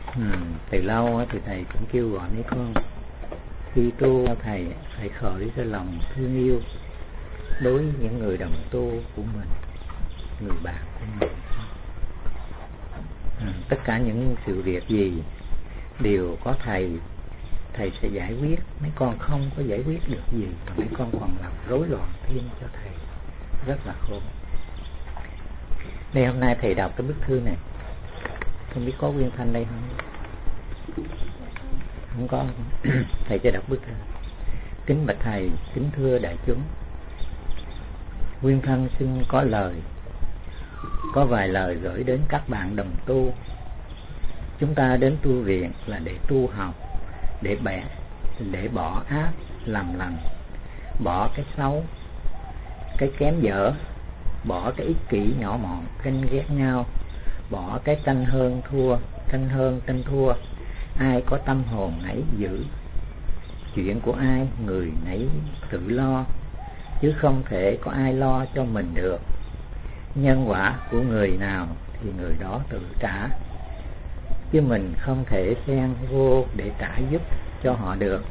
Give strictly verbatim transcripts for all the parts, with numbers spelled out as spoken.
Ừ, từ lâu thì thầy cũng kêu gọi mấy con khi tu thầy phải khởi ra lòng thương yêu đối với những người đồng tu của mình, người bạn của mình. Ừ, tất cả những sự việc gì đều có thầy, thầy sẽ giải quyết. Mấy con không có giải quyết được gì mà mấy con còn làm rối loạn thêm cho thầy, rất là khôn. Đây hôm nay thầy đọc cái bức thư này, không biết có Nguyên Thanh đây không? Không có. Thầy sẽ đọc bức thư. Kính bạch thầy, kính thưa đại chúng, Nguyên Thanh xin có lời, có vài lời gửi đến các bạn đồng tu. Chúng ta đến tu viện là để tu học, để bẻ, để bỏ ác làm lành, bỏ cái xấu, cái kém dở, bỏ cái ích kỷ nhỏ mọn, ganh ghét nhau, bỏ cái tranh hơn thua, tranh hơn tranh thua. Ai có tâm hồn nấy giữ, chuyện của ai người nấy tự lo, chứ không thể có ai lo cho mình được. Nhân quả của người nào thì người đó tự trả, chứ mình không thể xen vô để trả giúp cho họ được.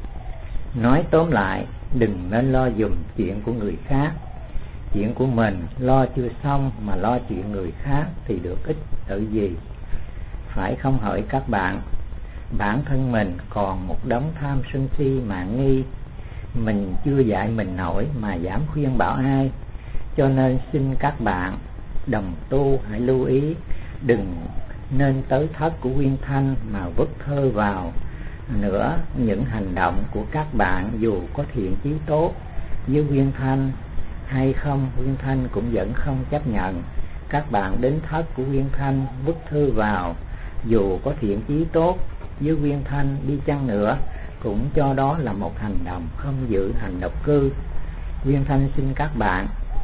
Nói tóm lại, đừng nên lo dùm chuyện của người khác. Chuyện của mình lo chưa xong mà lo chuyện người khác thì được ích tự gì? Phải không hỡi các bạn? Bản thân mình còn một đống tham sân si mạn nghi, mình chưa dạy mình nổi mà dám khuyên bảo ai. Cho nên xin các bạn đồng tu hãy lưu ý, đừng nên tới thất của Nguyên Thanh mà vứt thơ vào nữa. Những hành động của các bạn dù có thiện chí tốt với Nguyên Thanh hay không, Nguyên Thanh cũng vẫn không chấp nhận. Các bạn đến thất của Nguyên Thanh vứt thư vào, dù có thiện chí tốt với Nguyên Thanh đi chăng nữa, cũng cho đó là một hành động không giữ hành độc cư. Nguyên Thanh xin các bạn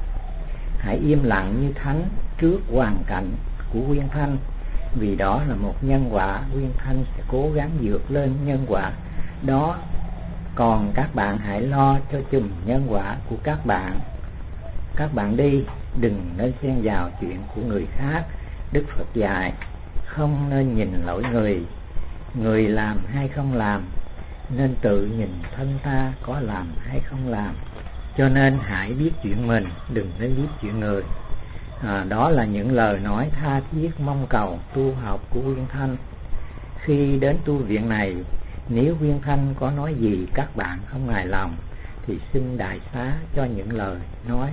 hãy im lặng như thánh trước hoàn cảnh của Nguyên Thanh, vì đó là một nhân quả. Nguyên Thanh sẽ cố gắng vượt lên nhân quả đó, còn các bạn hãy lo cho chùm nhân quả của các bạn. Các bạn đi, đừng nên xen vào chuyện của người khác. Đức Phật dạy không nên nhìn lỗi người, người làm hay không làm, nên tự nhìn thân ta có làm hay không làm. Cho nên hãy biết chuyện mình, đừng nên biết chuyện người. À, đó là những lời nói tha thiết mong cầu tu học của Nguyên Thanh. Khi đến tu viện này, nếu Nguyên Thanh có nói gì các bạn không hài lòng thì xin đại xá cho những lời nói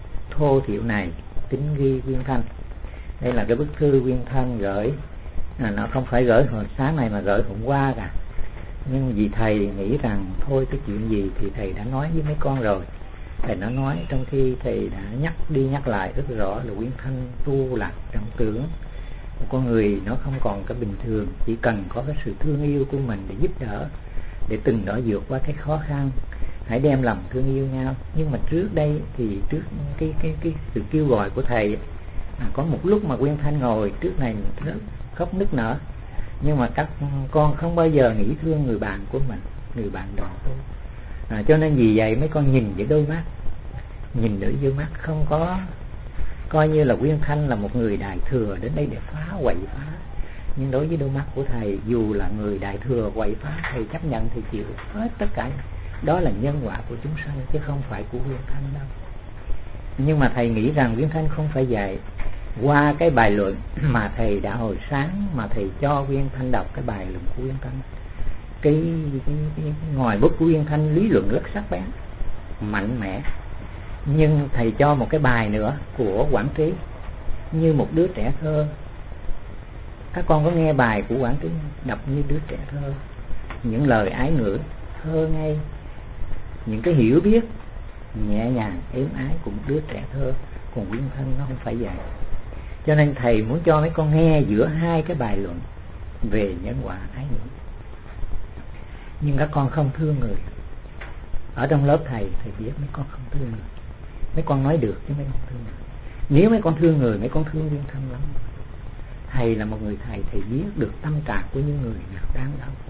thô thiểu này, tín ghi Nguyên Thanh. Đây là cái bức thư Nguyên Thanh gửi, à, nó không phải gửi hồi sáng này mà gửi hôm qua cả. Nhưng vì thầy nghĩ rằng thôi cái chuyện gì thì thầy đã nói với mấy con rồi. Thầy nó nói trong khi thầy đã nhắc đi nhắc lại rất rõ là Nguyên Thanh tu là trong tưởng một con người nó không còn cái bình thường, chỉ cần có cái sự thương yêu của mình để giúp đỡ, để từng đó vượt qua cái khó khăn. Hãy đem lòng thương yêu nhau. Nhưng mà trước đây thì trước cái cái cái sự kêu gọi của thầy, à, có một lúc mà Nguyên Thanh ngồi trước này khóc nức nở, nhưng mà các con không bao giờ nghĩ thương người bạn của mình, người bạn đồng tu. À, cho nên vì vậy mấy con nhìn với đôi mắt, nhìn với đôi mắt không có coi như là Nguyên Thanh là một người đại thừa đến đây để phá quậy phá. Nhưng đối với đôi mắt của thầy, dù là người đại thừa quậy phá, thầy chấp nhận thì chịu hết tất cả. Đó là nhân quả của chúng sanh chứ không phải của Nguyên Thanh đâu. Nhưng mà thầy nghĩ rằng Nguyên Thanh không phải dạy. Qua cái bài luận mà thầy đã hồi sáng mà thầy cho Nguyên Thanh đọc cái bài luận của Nguyên Thanh, cái, cái, cái ngòi bút của Nguyên Thanh lý luận rất sắc bén, mạnh mẽ. Nhưng thầy cho một cái bài nữa của Quảng Trí, như một đứa trẻ thơ. Các con có nghe bài của Quảng Trí đọc như đứa trẻ thơ, những lời ái ngữ thơ ngây, những cái hiểu biết nhẹ nhàng êm ái của một đứa trẻ thơ. Còn Nguyên Thanh nó không phải vậy. Cho nên thầy muốn cho mấy con nghe giữa hai cái bài luận về nhân quả ái ngữ. Nhưng các con không thương người. Ở trong lớp thầy, thầy biết mấy con không thương người. Mấy con nói được chứ mấy con thương người. Nếu mấy con thương người, mấy con thương Nguyên Thanh lắm. Thầy là một người thầy, thầy biết được tâm trạng của những người nào đang đau khổ.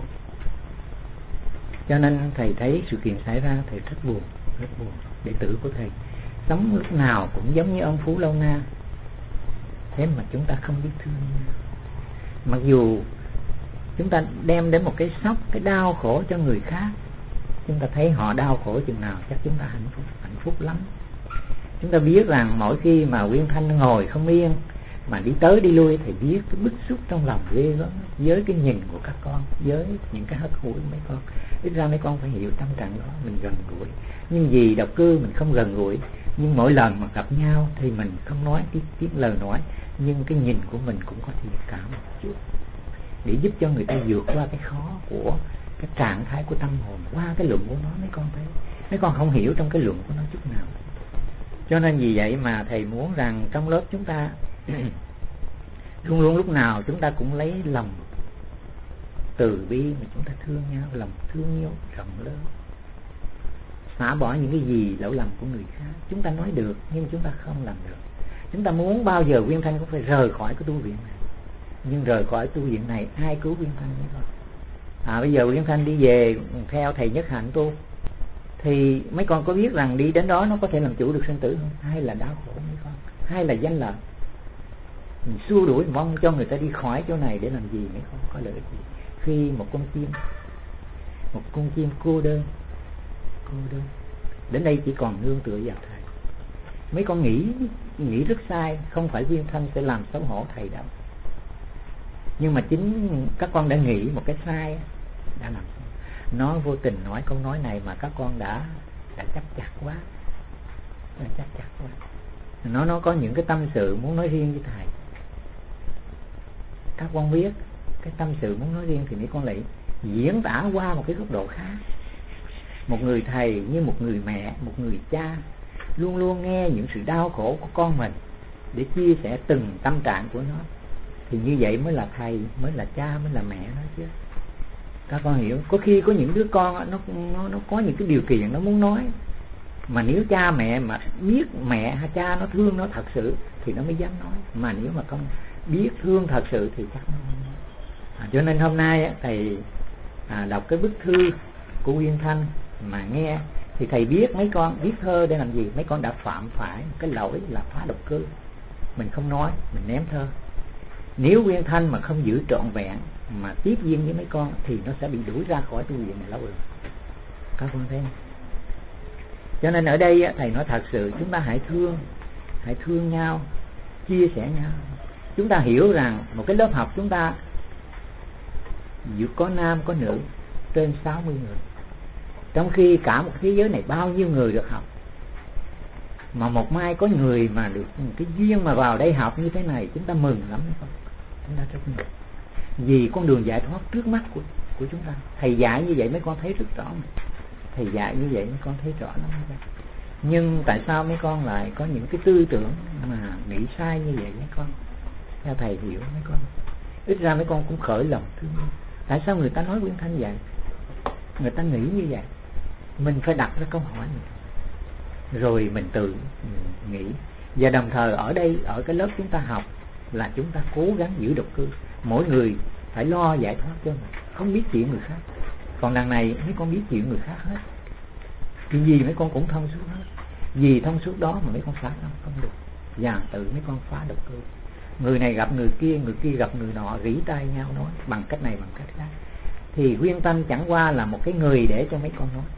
Cho nên thầy thấy sự kiện xảy ra, thầy rất buồn, rất buồn. Đệ tử của thầy sống lúc nào cũng giống như ông Phú Lâu Na, thế mà chúng ta không biết thương. Mặc dù chúng ta đem đến một cái sốc, cái đau khổ cho người khác, chúng ta thấy họ đau khổ chừng nào chắc chúng ta hạnh phúc, hạnh phúc lắm. Chúng ta biết rằng mỗi khi mà Nguyên Thanh ngồi không yên mà đi tới đi lui thì biết cái bức xúc trong lòng ghê gớm với cái nhìn của các con, với những cái hất hủi mấy con. Ít ra mấy con phải hiểu tâm trạng đó, mình gần gũi. Nhưng vì độc cư mình không gần gũi, nhưng mỗi lần mà gặp nhau thì mình không nói cái tiếng lời nói, nhưng cái nhìn của mình cũng có thiện cảm một chút để giúp cho người ta vượt qua cái khó của cái trạng thái của tâm hồn qua cái luận của nó. Mấy con thấy, mấy con không hiểu trong cái luận của nó chút nào. Cho nên vì vậy mà thầy muốn rằng trong lớp chúng ta luôn luôn lúc nào chúng ta cũng lấy lòng từ bi mà chúng ta thương nhau, lòng thương yêu rộng lớn, xả bỏ những cái gì lỗi lầm của người khác. Chúng ta nói được nhưng chúng ta không làm được. Chúng ta muốn bao giờ Nguyên Thanh cũng phải rời khỏi cái tu viện này, nhưng rời khỏi tu viện này ai cứu Nguyên Thanh mấy con? À, bây giờ Nguyên Thanh đi về theo thầy Nhất Hạnh tu thì mấy con có biết rằng đi đến đó nó có thể làm chủ được sinh tử không? Hay là đau khổ mấy con? Hay là danh lợi? Mình xua đuổi mong cho người ta đi khỏi chỗ này để làm gì mấy con? Có lợi gì? Khi một con chim, một con chim cô đơn, cô đơn đến đây chỉ còn nương tựa vào thầy. Mấy con nghĩ nghĩ rất sai, không phải Nguyên Thanh sẽ làm xấu hổ thầy đâu, nhưng mà chính các con đã nghĩ một cái sai, đã làm nó vô tình nói câu nói này mà các con đã đã chắc chặt quá, đã chắc chặt quá. Nó nó có những cái tâm sự muốn nói riêng với thầy. Các con biết cái tâm sự muốn nói riêng thì mấy con lại diễn tả qua một cái góc độ khác. Một người thầy như một người mẹ, một người cha luôn luôn nghe những sự đau khổ của con mình để chia sẻ từng tâm trạng của nó, thì như vậy mới là thầy, mới là cha, mới là mẹ nó chứ. Các con hiểu, có khi có những đứa con nó nó nó có những cái điều kiện nó muốn nói, mà nếu cha mẹ mà biết mẹ hay cha nó thương nó thật sự thì nó mới dám nói, mà nếu mà không biết thương thật sự thì chắc nó không nói. À, cho nên hôm nay thầy à, đọc cái bức thư của Nguyên Thanh mà nghe thì thầy biết mấy con viết thơ để làm gì. Mấy con đã phạm phải cái lỗi là phá độc cư, mình không nói, mình ném thơ. Nếu Nguyên Thanh mà không giữ trọn vẹn mà tiếp duyên với mấy con thì nó sẽ bị đuổi ra khỏi tu viện này lâu rồi. Các con thấy không? Cho nên ở đây thầy nói thật sự chúng ta hãy thương, hãy thương nhau, chia sẻ nhau. Chúng ta hiểu rằng một cái lớp học chúng ta dù có nam có nữ trên sáu mươi người, trong khi cả một thế giới này bao nhiêu người được học, mà một mai có người mà được cái duyên mà vào đây học như thế này, chúng ta mừng lắm. Chúng ta rất mừng vì con đường giải thoát trước mắt của, của chúng ta. Thầy dạy như vậy mấy con thấy rất rõ, thầy dạy như vậy mấy con thấy rõ lắm. Nhưng tại sao mấy con lại có những cái tư tưởng mà nghĩ sai như vậy mấy con? Theo thầy hiểu mấy con, ít ra mấy con cũng khởi lòng thương. Tại sao người ta nói Nguyên Thanh vậy? Người ta nghĩ như vậy. Mình phải đặt ra câu hỏi này, rồi mình tự mình nghĩ. Và đồng thời ở đây, ở cái lớp chúng ta học là chúng ta cố gắng giữ độc cư. Mỗi người phải lo giải thoát cho mình, không biết chuyện người khác. Còn đằng này mấy con biết chuyện người khác hết, cái gì mấy con cũng thông suốt hết. Vì thông suốt đó mà mấy con phá không, không được. Và tự mấy con phá độc cư. Người này gặp người kia, người kia gặp người nọ, rỉ tai nhau nói bằng cách này bằng cách khác. Thì Nguyên Thanh chẳng qua là một cái người để cho mấy con nói.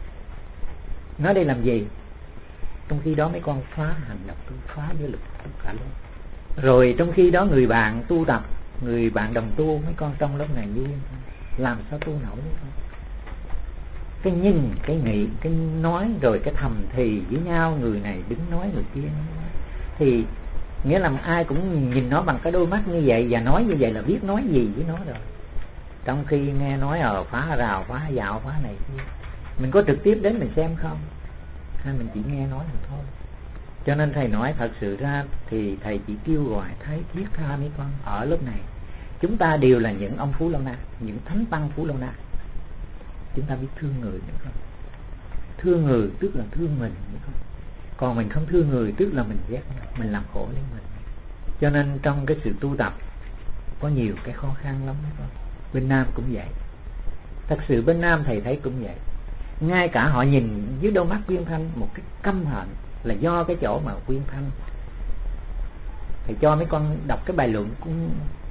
Nói đây làm gì? Trong khi đó mấy con phá hành độc cư, phá giới lực tất cả luôn. Rồi trong khi đó người bạn tu tập, người bạn đồng tu mấy con trong lớp này như Nguyên Thanh, làm sao tu nổi mấy con? Cái nhìn, cái nghĩ, cái nói, rồi cái thầm thì với nhau, người này đứng nói, người kia nói. Thì nghĩa là ai cũng nhìn nó bằng cái đôi mắt như vậy, và nói như vậy là biết nói gì với nó rồi. Trong khi nghe nói ở phá rào, phá dạo, phá này kia, mình có trực tiếp đến mình xem không? Hay mình chỉ nghe nói mà thôi. Cho nên thầy nói thật sự ra thì thầy chỉ kêu gọi thấy thiết tha mấy con ở lớp này. Chúng ta đều là những ông Phú Lâu Na, những thánh tăng Phú Lâu Na. Chúng ta biết thương người nữa không? Thương người tức là thương mình nữa không? Còn mình không thương người tức là mình ghét, mình làm khổ lấy mình. Cho nên trong cái sự tu tập có nhiều cái khó khăn lắm mấy con. Bên Nam cũng vậy. Thật sự bên Nam thầy thấy cũng vậy. Ngay cả họ nhìn dưới đôi mắt Nguyên Thanh một cái căm hận là do cái chỗ mà Nguyên Thanh. Thầy cho mấy con đọc cái bài luận của,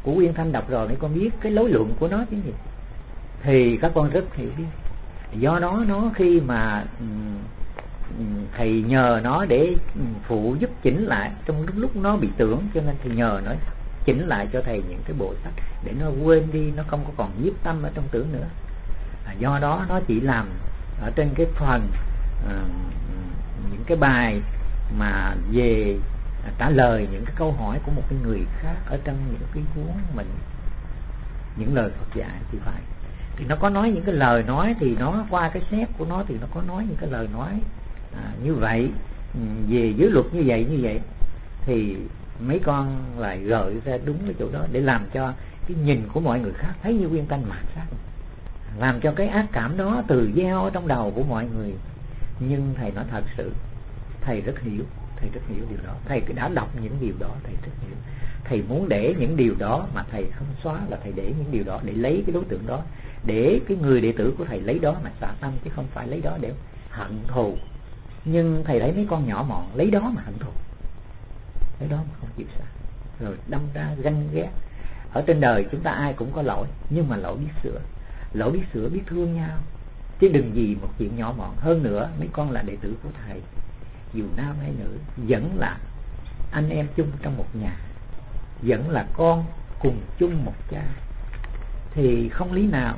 của Uyên Thanh đọc rồi mấy con biết cái lối luận của nó chứ gì, thì các con rất hiểu biết. Do đó nó khi mà thầy nhờ nó để phụ giúp chỉnh lại trong lúc, lúc nó bị tưởng, cho nên thầy nhờ nó chỉnh lại cho thầy những cái bộ sách để nó quên đi, nó không có còn nhiếp tâm ở trong tưởng nữa. À, do đó nó chỉ làm ở trên cái phần uh, những cái bài mà về trả lời những cái câu hỏi của một cái người khác ở trong những cái cuốn mình, những lời Phật dạy thì phải. Thì nó có nói những cái lời nói, thì nó qua cái xét của nó thì nó có nói những cái lời nói à, như vậy, về giới luật như vậy như vậy, thì mấy con lại gợi ra đúng cái chỗ đó để làm cho cái nhìn của mọi người khác thấy như Uyên Thanh mạt sát, làm cho cái ác cảm đó từ gieo ở trong đầu của mọi người. Nhưng thầy nói thật sự, thầy rất hiểu, thầy rất hiểu điều đó, thầy đã đọc những điều đó, thầy rất hiểu. Thầy muốn để những điều đó mà thầy không xóa, là thầy để những điều đó để lấy cái đối tượng đó, để cái người đệ tử của thầy lấy đó mà xả tâm, chứ không phải lấy đó để hận thù. Nhưng thầy thấy mấy con nhỏ mọn lấy đó mà hận thù, lấy đó mà không chịu xả, rồi đâm ra ganh ghét. Ở trên đời chúng ta ai cũng có lỗi, nhưng mà lỗi biết sửa, lỗi biết sửa, biết thương nhau, chứ đừng gì một chuyện nhỏ mọn. Hơn nữa mấy con là đệ tử của thầy, dù nam hay nữ, vẫn là anh em chung trong một nhà, vẫn là con cùng chung một cha, thì không lý nào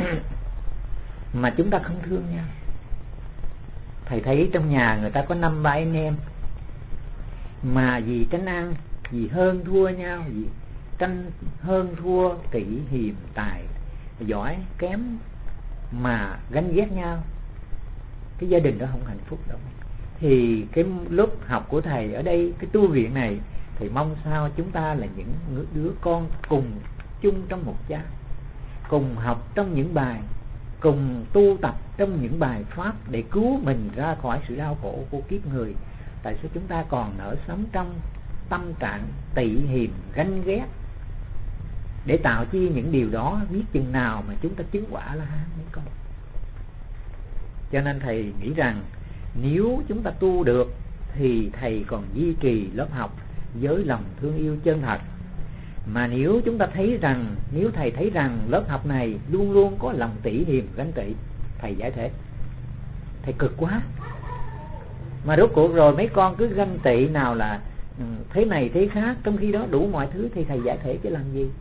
mà chúng ta không thương nhau. Thầy thấy trong nhà người ta có năm ba anh em, mà vì tranh ăn, vì hơn thua nhau, vì tranh hơn thua, kỹ hiềm tài giỏi kém mà ganh ghét nhau, cái gia đình đó không hạnh phúc đâu. Thì cái lúc học của thầy ở đây, cái tu viện này, thầy mong sao chúng ta là những đứa con cùng chung trong một cha, cùng học trong những bài, cùng tu tập trong những bài pháp để cứu mình ra khỏi sự đau khổ của kiếp người. Tại sao chúng ta còn nở sống trong tâm trạng tị hiềm ganh ghét, để tạo chi những điều đó, biết chừng nào mà chúng ta chứng quả là hán mấy con. Cho nên thầy nghĩ rằng nếu chúng ta tu được thì thầy còn duy trì lớp học với lòng thương yêu chân thật. Mà nếu chúng ta thấy rằng, nếu thầy thấy rằng lớp học này luôn luôn có lòng tỉ hiềm ganh tị, thầy giải thể, thầy cực quá. Mà rốt cuộc rồi mấy con cứ ganh tị, nào là thế này thế khác, trong khi đó đủ mọi thứ, thì thầy giải thể chứ làm gì.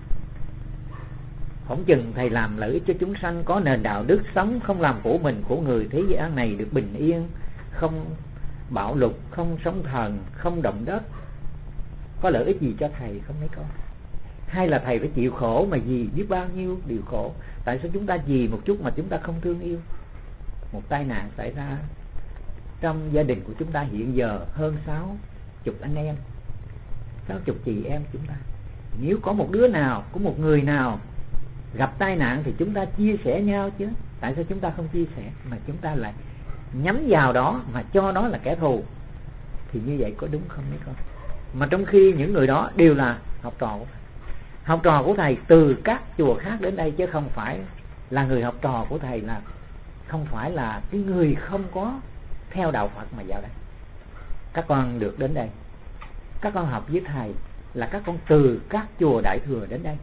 Không chừng thầy làm lợi ích cho chúng sanh, có nền đạo đức sống, không làm khổ mình khổ người, thế gian này được bình yên, không bạo lục, không sóng thần, không động đất. Có lợi ích gì cho thầy không mấy con? Hay là thầy phải chịu khổ mà vì biết bao nhiêu điều khổ? Tại sao chúng ta vì một chút mà chúng ta không thương yêu? Một tai nạn xảy ra trong gia đình của chúng ta hiện giờ hơn sáu chục anh em, sáu chục chị em chúng ta. Nếu có một đứa nào, có một người nào gặp tai nạn thì chúng ta chia sẻ nhau chứ. Tại sao chúng ta không chia sẻ mà chúng ta lại nhắm vào đó mà cho đó là kẻ thù? Thì như vậy có đúng không mấy con? Mà trong khi những người đó đều là học trò của thầy, học trò của thầy từ các chùa khác đến đây, chứ không phải là người học trò của thầy, là không phải là cái người không có theo đạo Phật mà vào đây. Các con được đến đây, các con học với thầy là các con từ các chùa Đại Thừa đến đây.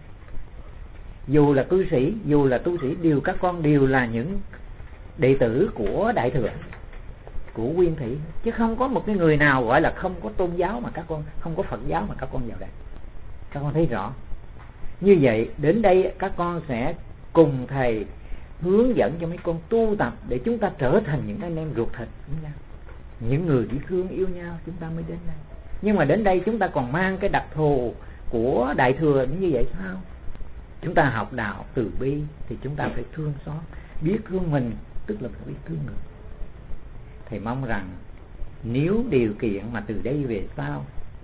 Dù là cư sĩ, dù là tu sĩ, đều các con đều là những đệ tử của Đại Thừa, của Nguyên Thủy, chứ không có một cái người nào gọi là không có tôn giáo mà các con, không có Phật giáo mà các con vào đây. Các con thấy rõ. Như vậy đến đây các con sẽ cùng thầy hướng dẫn cho mấy con tu tập để chúng ta trở thành những anh em ruột thịt với nhau, những người biết thương yêu nhau, chúng ta mới đến đây. Nhưng mà đến đây chúng ta còn mang cái đặc thù của Đại Thừa như vậy sao? Chúng ta học đạo từ bi thì chúng ta phải thương xót, biết thương mình, tức là phải biết thương người. Thầy mong rằng nếu điều kiện mà từ đây về sau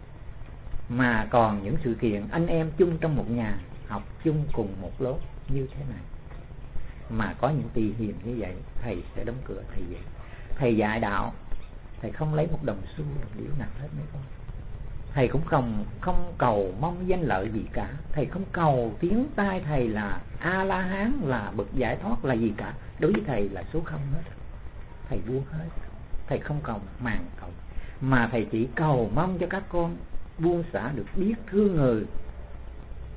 mà còn những sự kiện anh em chung trong một nhà, học chung cùng một lớp như thế này, mà có những tỳ hiềm như vậy, thầy sẽ đóng cửa thầy vậy. Thầy dạy đạo, thầy không lấy một đồng xu đồng điểu nào hết mấy con. Thầy cũng không không cầu mong danh lợi gì cả. Thầy không cầu tiếng tai thầy là A La Hán, là bậc giải thoát, là gì cả. Đối với thầy là số không hết. Thầy buông hết. Thầy không cầu màng cầu, mà thầy chỉ cầu mong cho các con buông xả được, biết thương người,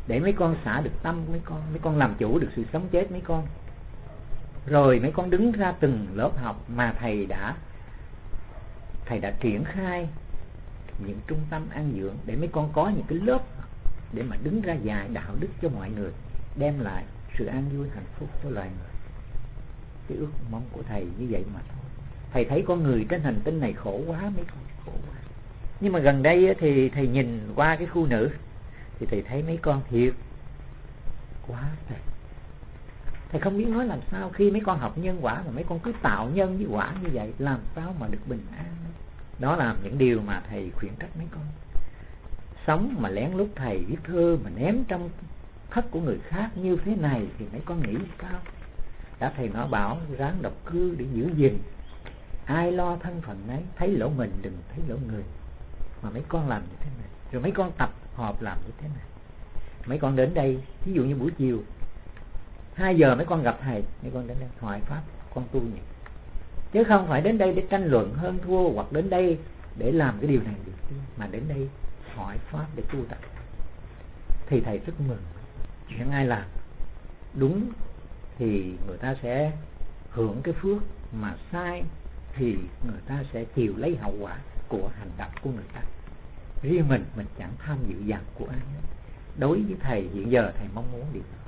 để mấy con xả được tâm của mấy con, mấy con làm chủ được sự sống chết mấy con. Rồi mấy con đứng ra từng lớp học mà thầy đã thầy đã triển khai những trung tâm an dưỡng để mấy con có những cái lớp để mà đứng ra dạy đạo đức cho mọi người, đem lại sự an vui hạnh phúc cho loài người. Cái ước mong của thầy như vậy mà thôi. Thầy thấy con người trên hành tinh này khổ quá, mấy con khổ quá. Nhưng mà gần đây thì thầy nhìn qua cái khu nữ thì thầy thấy mấy con thiệt quá thầy. Thầy không biết nói làm sao khi mấy con học nhân quả mà mấy con cứ tạo nhân với quả như vậy, làm sao mà được bình an. Đó là những điều mà thầy khuyến trách mấy con. Sống mà lén lút thầy viết thơ mà ném trong thất của người khác như thế này thì mấy con nghĩ sao? Đã thầy nói bảo ráng độc cư để giữ gìn, ai lo thân phận ấy, thấy lỗ mình đừng thấy lỗ người. Mà mấy con làm như thế này, rồi mấy con tập họp làm như thế này. Mấy con đến đây, ví dụ như buổi chiều hai giờ mấy con gặp thầy, mấy con đến đây hỏi pháp con tu nhỉ, chứ không phải đến đây để tranh luận hơn thua, hoặc đến đây để làm cái điều này điều kia, mà đến đây hỏi pháp để tu tập. Thì thầy rất mừng. Chuyện ai làm đúng thì người ta sẽ hưởng cái phước, mà sai thì người ta sẽ chịu lấy hậu quả của hành động của người ta. Riêng mình mình chẳng tham dự giặc của ai hết. Đối với thầy hiện giờ thầy mong muốn điều đó.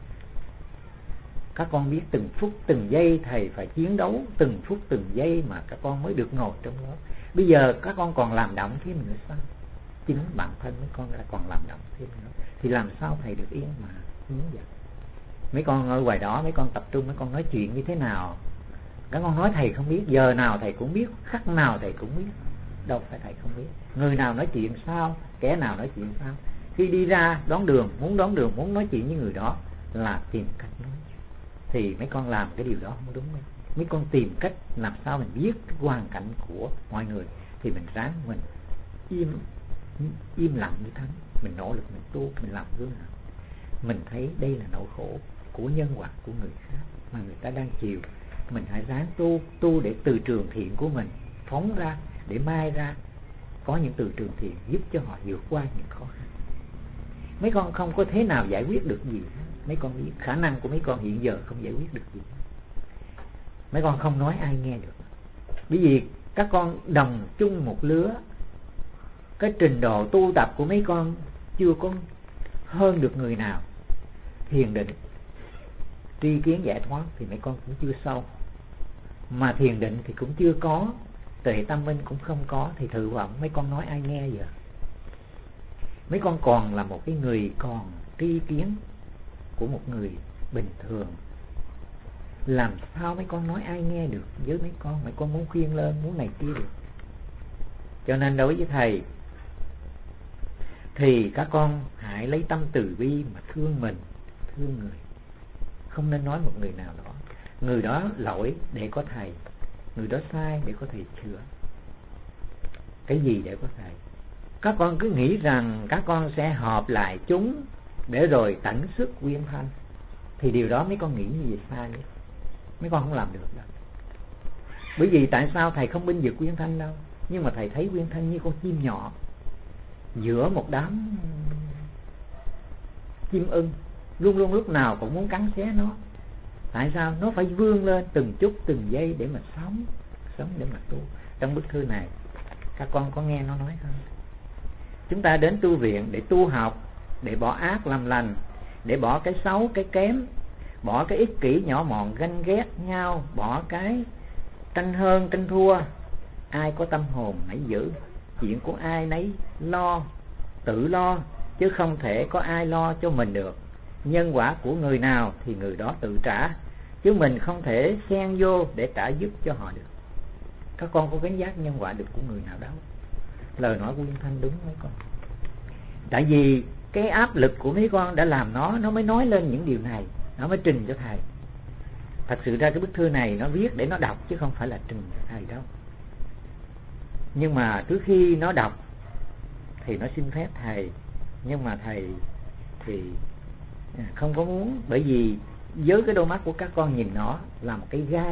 Các con biết từng phút từng giây thầy phải chiến đấu, từng phút từng giây mà các con mới được ngồi trong lớp. Bây giờ các con còn làm động thêm nữa sao? Chính bản thân mấy con đã còn làm động thêm nữa, thì làm sao thầy được yên mà hướng dẫn. Mấy con ở ngoài đó mấy con tập trung, mấy con nói chuyện như thế nào các con nói thầy không biết, giờ nào thầy cũng biết, khắc nào thầy cũng biết. Đâu phải thầy không biết. Người nào nói chuyện sao, kẻ nào nói chuyện sao. Khi đi ra đón đường, muốn đón đường, muốn nói chuyện với người đó là tìm cách nói. Thì mấy con làm cái điều đó không đúng đâu. Mấy con tìm cách làm sao mình biết cái hoàn cảnh của mọi người, thì mình ráng mình im im lặng như thánh, mình nỗ lực mình tu, mình làm gương nào. Mình thấy đây là nỗi khổ của nhân quả của người khác mà người ta đang chịu. Mình hãy ráng tu, tu để từ trường thiện của mình phóng ra, để mai ra có những từ trường thiện giúp cho họ vượt qua những khó khăn. Mấy con không có thế nào giải quyết được gì. Mấy con biết khả năng của mấy con hiện giờ không giải quyết được gì. Mấy con không nói ai nghe được. Bởi vì các con đồng chung một lứa, cái trình độ tu tập của mấy con chưa có hơn được người nào. Thiền định, tri kiến giải thoát thì mấy con cũng chưa sâu, mà thiền định thì cũng chưa có, tuệ tâm minh cũng không có, thì thử vọng mấy con nói ai nghe giờ. Mấy con còn là một cái người còn tri kiến của một người bình thường, làm sao mấy con nói ai nghe được với mấy con. Mấy con muốn khuyên lên, muốn này kia được. Cho nên đối với thầy thì các con hãy lấy tâm từ bi mà thương mình, thương người. Không nên nói một người nào đó, người đó lỗi để có thầy, người đó sai để có thầy sửa. Cái gì để có thầy? Các con cứ nghĩ rằng các con sẽ họp lại chúng để rồi tận sức quyên thanh, thì điều đó mấy con nghĩ như vậy sai nữa. Mấy con không làm được đâu. Bởi vì tại sao thầy không binh vực quyên thanh đâu, nhưng mà thầy thấy quyên thanh như con chim nhỏ giữa một đám chim ưng, luôn luôn lúc nào cũng muốn cắn xé nó. Tại sao? Nó phải vươn lên từng chút từng giây để mà sống, sống để mà tu. Trong bức thư này các con có nghe nó nói không? Chúng ta đến tu viện để tu học, để bỏ ác làm lành, để bỏ cái xấu cái kém, bỏ cái ích kỷ nhỏ mọn ganh ghét nhau, bỏ cái tranh hơn tranh thua. Ai có tâm hồn hãy giữ, chuyện của ai nấy lo, tự lo, chứ không thể có ai lo cho mình được. Nhân quả của người nào thì người đó tự trả, chứ mình không thể xen vô để trả giúp cho họ được. Các con có gánh vác nhân quả được của người nào đâu. Lời nói của Uyên Thanh đúng mấy con. Tại vì cái áp lực của mấy con đã làm nó, nó mới nói lên những điều này, nó mới trình cho thầy. Thật sự ra cái bức thư này nó viết để nó đọc chứ không phải là trình cho thầy đâu. Nhưng mà trước khi nó đọc thì nó xin phép thầy, nhưng mà thầy thì không có muốn, bởi vì với cái đôi mắt của các con nhìn nó là một cái gai,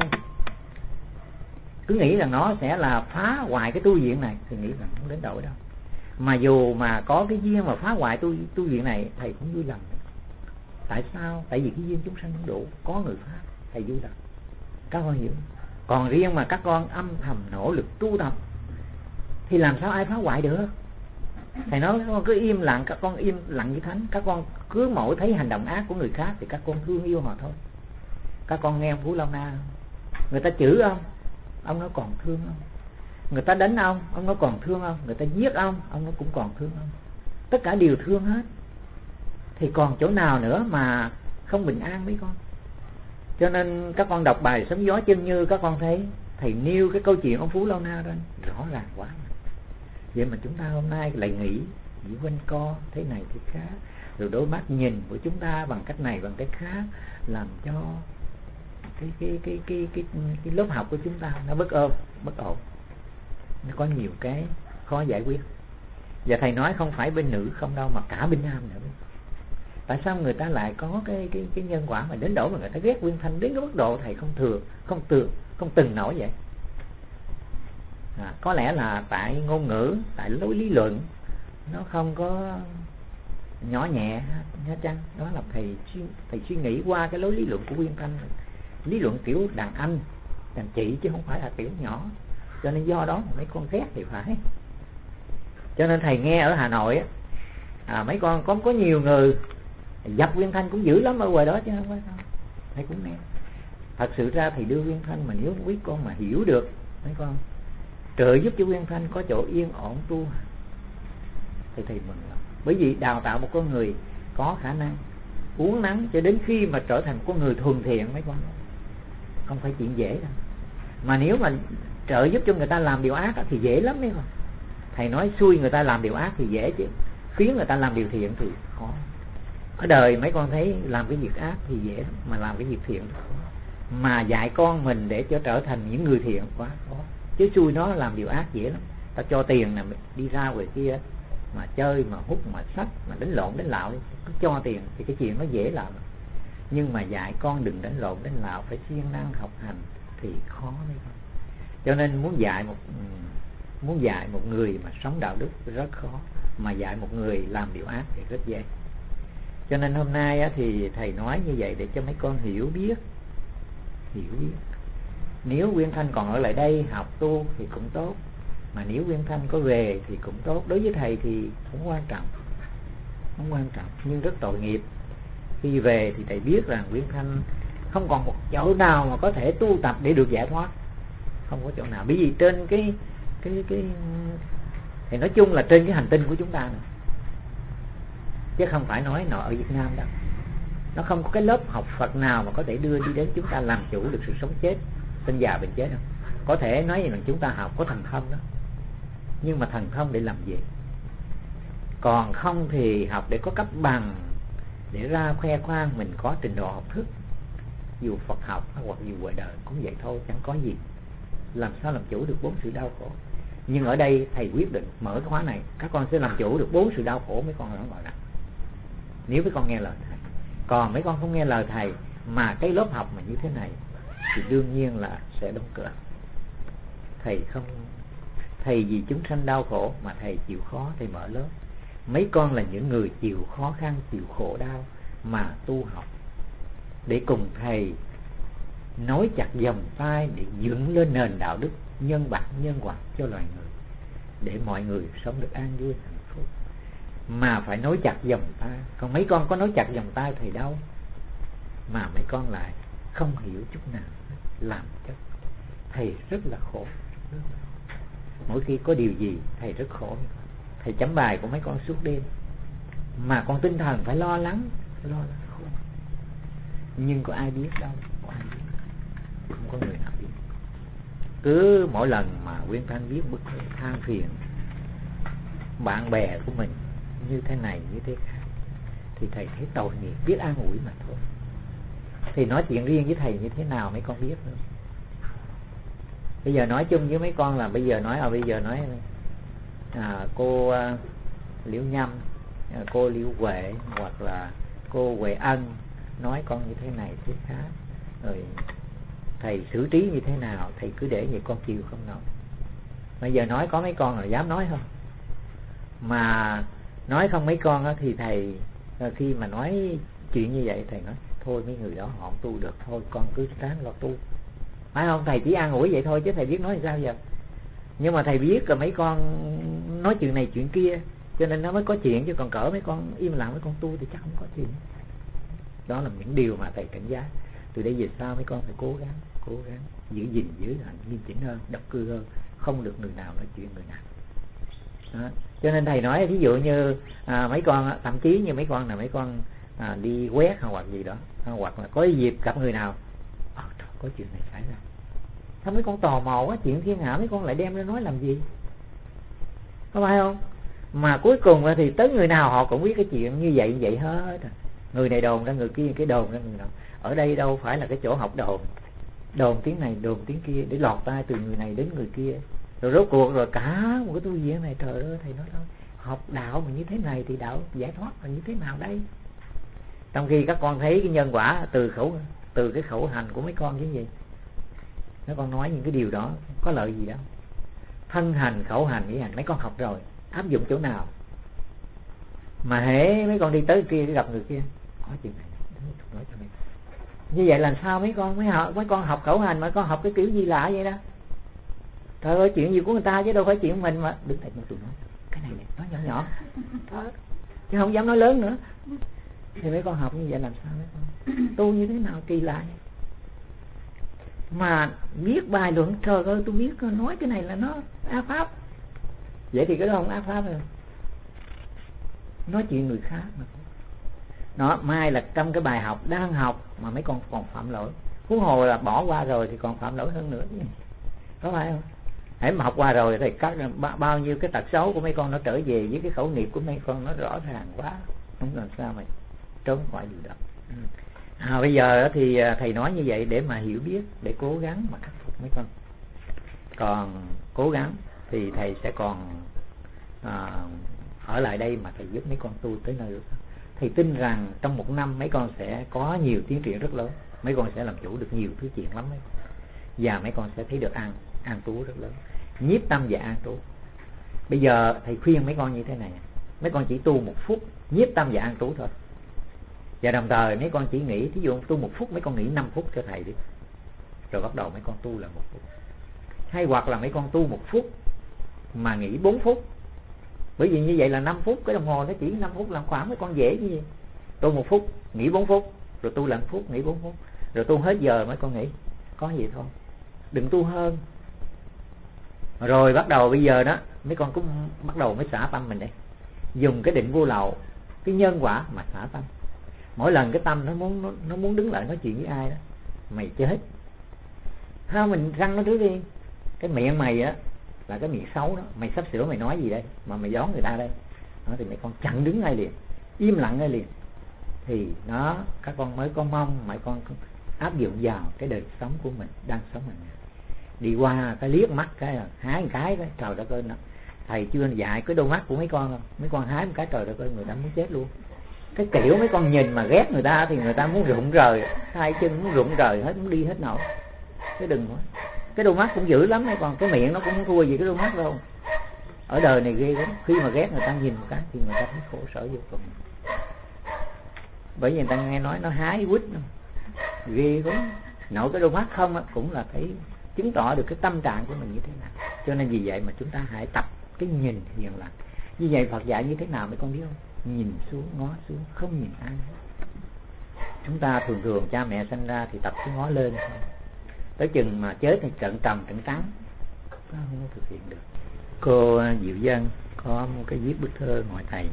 cứ nghĩ rằng nó sẽ là phá hoại cái tu viện này, thì nghĩ rằng không đến đổi đâu. Mà dù mà có cái duyên mà phá hoại tu tu viện này, thầy cũng vui lòng. Tại sao? Tại vì cái duyên chúng sanh không đủ, có người pháp, thầy vui rồi. Các con hiểu. Còn riêng mà các con âm thầm nỗ lực tu tập thì làm sao ai phá hoại được? Thầy nói các con cứ im lặng, các con im lặng như thánh. Các con cứ mỗi thấy hành động ác của người khác thì các con thương yêu họ thôi. Các con nghe ông Phú Lâu Na, người ta chửi ông, ông nó còn thương ông. Người ta đánh ông, ông nó còn thương ông. Người ta giết ông, ông nó cũng còn thương ông. Tất cả đều thương hết. Thì còn chỗ nào nữa mà không bình an mấy con? Cho nên các con đọc bài Sóng Gió Chân Như, các con thấy thầy nêu cái câu chuyện ông Phú Lâu Na lên rõ ràng quá. Vậy mà chúng ta hôm nay lại nghĩ chỉ quanh co thế này thế khác, rồi đôi mắt nhìn của chúng ta bằng cách này bằng cách khác, làm cho cái cái cái cái cái, cái, cái lớp học của chúng ta nó bất ổn, bất ổn. Nó có nhiều cái khó giải quyết. Và thầy nói không phải bên nữ không đâu, mà cả bên nam nữa. Tại sao người ta lại có cái cái cái nhân quả mà đến độ mà người ta ghét Nguyên Thanh đến cái mức độ thầy không thường, không tưởng, không từng nổi vậy? À, có lẽ là tại ngôn ngữ, tại lối lý luận nó không có nhỏ nhẹ nha chăng? Đó là thầy thầy suy nghĩ qua cái lối lý luận của Nguyên Thanh, lý luận kiểu đàn anh, đàn chị chứ không phải là tiểu nhỏ. Cho nên do đó mấy con ghét thì phải. Cho nên thầy nghe ở Hà Nội á, à, mấy con có có nhiều người dập Nguyên Thanh cũng dữ lắm ở ngoài đó chứ không phải đâu. Thầy cũng nghe. Thật sự ra thì đưa Nguyên Thanh mà nếu quý con mà hiểu được mấy con trợ giúp cho Nguyên Thanh có chỗ yên ổn tu thì thầy mừng lắm. Bởi vì đào tạo một con người có khả năng uốn nắn cho đến khi mà trở thành con người thuần thiện mấy con, không phải chuyện dễ đâu. Mà nếu mà trợ giúp cho người ta làm điều ác thì dễ lắm mấy con. Thầy nói xui người ta làm điều ác thì dễ chứ khiến người ta làm điều thiện thì khó. Ở đời mấy con thấy làm cái việc ác thì dễ, mà làm cái việc thiện thì khó. Mà dạy con mình để cho trở thành những người thiện quá khó. Chứ xui nó làm điều ác dễ lắm. Ta cho tiền nè, đi ra ngoài kia mà chơi, mà hút, mà sách, mà đánh lộn đánh lạo, cứ cho tiền thì cái chuyện nó dễ làm. Nhưng mà dạy con đừng đánh lộn đánh lạo, phải siêng năng học hành thì khó mấy con. Cho nên muốn dạy một muốn dạy một người mà sống đạo đức rất khó, mà dạy một người làm điều ác thì rất dễ. Cho nên hôm nay á, thì thầy nói như vậy để cho mấy con hiểu biết, hiểu biết. Nếu Nguyên Thanh còn ở lại đây học tu thì cũng tốt, mà nếu Nguyên Thanh có về thì cũng tốt. Đối với thầy thì không quan trọng, không quan trọng, nhưng rất tội nghiệp. Khi về thì thầy biết rằng Nguyên Thanh không còn một chỗ nào mà có thể tu tập để được giải thoát, không có chỗ nào. Bởi vì trên cái cái cái thì nói chung là trên cái hành tinh của chúng ta này, chứ không phải nói nọ ở Việt Nam đâu. Nó không có cái lớp học Phật nào mà có thể đưa đi đến chúng ta làm chủ được sự sống chết, sinh già bệnh chết đâu. Có thể nói rằng chúng ta học có thần thông đó, nhưng mà thần thông để làm gì? Còn không thì học để có cấp bằng, để ra khoe khoang mình có trình độ học thức. Dù Phật học hoặc dù ngoài đời cũng vậy thôi, chẳng có gì. Làm sao làm chủ được bốn sự đau khổ? Nhưng ở đây thầy quyết định mở cái khóa này, các con sẽ làm chủ được bốn sự đau khổ. Mấy con không bảo rằng nếu mấy con nghe lời thầy. Còn mấy con không nghe lời thầy mà cái lớp học mà như thế này thì đương nhiên là sẽ đóng cửa. Thầy không, thầy vì chúng sanh đau khổ mà thầy chịu khó, thầy mở lớp. Mấy con là những người chịu khó khăn, chịu khổ đau mà tu học, để cùng thầy nối chặt dòng tay để dựng lên nền đạo đức nhân bản nhân quả cho loài người, để mọi người sống được an vui hạnh phúc. Mà phải nối chặt dòng tay. Còn mấy con có nối chặt dòng tay thầy đâu, mà mấy con lại không hiểu chút nào, làm cho thầy rất là khổ. Mỗi khi có điều gì thầy rất khổ. Thầy chấm bài của mấy con suốt đêm, mà con tinh thần phải lo lắng, lo lắng khổ. Nhưng có ai biết đâu, có ai biết, không có người nào biết. Cứ mỗi lần mà Nguyên Thanh viết bức than phiền bạn bè của mình như thế này như thế khác thì thầy thấy tội nghiệp, biết an ủi mà thôi. Thì nói chuyện riêng với thầy như thế nào mấy con biết nữa. Bây giờ nói chung với mấy con là bây giờ nói à, bây giờ nói à, cô à, Liễu Nhâm, à, cô Liễu Huệ hoặc là cô Huệ Ân nói con như thế này thế khác, rồi thầy xử trí như thế nào, thầy cứ để vậy con chịu không nổi. Bây giờ nói có mấy con là dám nói không? Mà nói không mấy con thì thầy khi mà nói chuyện như vậy, thầy nói thôi mấy người đó họ không tu được, thôi con cứ ráng lo tu, phải không? Thầy chỉ an ủi vậy thôi chứ thầy biết nói làm sao giờ. Nhưng mà thầy biết là mấy con nói chuyện này chuyện kia cho nên nó mới có chuyện, chứ còn cỡ mấy con im lặng mấy con tu thì chắc không có chuyện. Đó là những điều mà thầy cảnh giác. Từ đây về sau mấy con phải cố gắng cố gắng giữ gìn giữ hành nghiêm chỉnh hơn, độc cư hơn, không được người nào nói chuyện người nào. Đó. Cho nên thầy nói ví dụ như à, mấy con thậm chí như mấy con là mấy con à, đi quét hoặc gì đó, hoặc là có dịp gặp người nào à, trời, có chuyện này xảy ra, sao mấy con tò mò quá, chuyện thiên hạ mấy con lại đem ra nói làm gì, có phải không? Mà cuối cùng thì tới người nào họ cũng biết cái chuyện như vậy như vậy hết. Người này đồn ra người kia, cái đồn ra người nào. Ở đây đâu phải là cái chỗ học đồn, đồn tiếng này đồn tiếng kia để lọt tai từ người này đến người kia, rồi rốt cuộc rồi cả một cái tu viện này, trời ơi thầy nói thôi, học đạo mà như thế này thì đạo giải thoát là như thế nào đây? Trong khi các con thấy cái nhân quả từ khẩu từ cái khẩu hành của mấy con chứ gì, mấy con nói những cái điều đó có lợi gì đâu. Thân hành khẩu hành nghĩ hành mấy con học rồi, áp dụng chỗ nào mà hễ mấy con đi tới kia gặp người kia có chuyện này nói cho mấy. Như vậy làm sao mấy con mấy học mấy con học khẩu hành mà con học cái kiểu gì lạ vậy đó. Trời ơi, chuyện gì của người ta chứ đâu phải chuyện của mình mà. Đứng lại một tụi nó cái này này nói nhỏ nhỏ đó, chứ không dám nói lớn nữa. Thì mấy con học như vậy làm sao mấy con tu như thế nào kỳ lạ vậy? Mà viết bài luận trời ơi tôi biết nói cái này là nó ác pháp, vậy thì cái đó không ác pháp rồi, nói chuyện người khác mà. Nó mai là trong cái bài học đang học mà mấy con còn phạm lỗi, huống hồ là bỏ qua rồi thì còn phạm lỗi hơn nữa chứ, có phải không? Hãy mà học qua rồi thì các bao nhiêu cái tật xấu của mấy con nó trở về với cái khẩu nghiệp của mấy con nó rõ ràng quá, không làm sao mà trốn khỏi điều đó. À, bây giờ thì thầy nói như vậy để mà hiểu biết, để cố gắng mà khắc phục mấy con. Còn cố gắng thì thầy sẽ còn à, ở lại đây mà thầy giúp mấy con tu tới nơi được. Thầy tin rằng trong một năm mấy con sẽ có nhiều tiến triển rất lớn, mấy con sẽ làm chủ được nhiều thứ chuyện lắm ấy. Và mấy con sẽ thấy được an an trú rất lớn, nhiếp tâm và an trú. Bây giờ thầy khuyên mấy con như thế này, mấy con chỉ tu một phút nhiếp tâm và an trú thôi, và đồng thời mấy con chỉ nghĩ, thí dụ tu một phút mấy con nghĩ năm phút cho thầy đi, rồi bắt đầu mấy con tu là một phút. Hay hoặc là mấy con tu một phút mà nghỉ bốn phút, bởi vì như vậy là năm phút, cái đồng hồ nó chỉ năm phút làm khoảng mấy con dễ như vậy. Tu một phút nghỉ bốn phút, rồi tu lại một phút nghỉ bốn phút, rồi tu hết giờ mấy con nghĩ có gì thôi, đừng tu hơn. Rồi bắt đầu bây giờ đó mấy con cũng bắt đầu mới xả tâm mình đây, dùng cái định vô lậu, cái nhân quả mà xả tâm. Mỗi lần cái tâm nó muốn nó, nó muốn đứng lại nói chuyện với ai đó, mày chết ha, mình răng nó trước đi, cái miệng mày á là cái miệng xấu đó, mày sắp sửa mày nói gì đây mà mày gió người ta đây đó, thì mấy con chặn đứng ngay liền, im lặng ngay liền, thì nó các con mới có mong mấy con áp dụng vào cái đời sống của mình đang sống mình. Đi qua cái liếc mắt cái là hái một cái cái trời đất ơi, nó thầy chưa dạy cái đôi mắt của mấy con không, mấy con hái một cái trời đất ơi người ta muốn chết luôn. Cái kiểu mấy con nhìn mà ghét người ta thì người ta muốn rụng rời, hai chân muốn rụng rời hết, muốn đi hết nổi. Cái đừng quá, cái đôi mắt cũng dữ lắm, mấy con cái miệng nó cũng không thua gì cái đôi mắt đâu. Ở đời này ghê lắm, khi mà ghét người ta nhìn một cái thì người ta thấy khổ sở vô cùng. Bởi vì người ta nghe nói nó hái quýt ghê lắm. Nội cái đôi mắt không cũng là thấy chứng tỏ được cái tâm trạng của mình như thế nào. Cho nên vì vậy mà chúng ta hãy tập cái nhìn hiền lành. Như vậy Phật dạy như thế nào mấy con biết không? Nhìn xuống, ngó xuống, không nhìn ai hết. Chúng ta thường thường cha mẹ sinh ra thì tập cái ngó lên thôi. Tới chừng mà chết thì trận trầm trận trắng, nó không có thực hiện được. Cô Diệu Dân có một cái viết bức thơ ngoài thầy.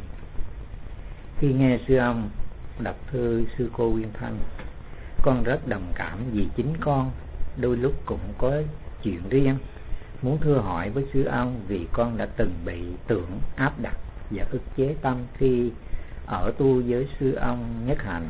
Khi nghe sư ông đọc thư sư cô Uyên Thanh, con rất đồng cảm vì chính con đôi lúc cũng có chuyện riêng muốn thưa hỏi với sư ông, vì con đã từng bị tưởng áp đặt và ức chế tâm khi ở tu với sư ông Nhất Hạnh,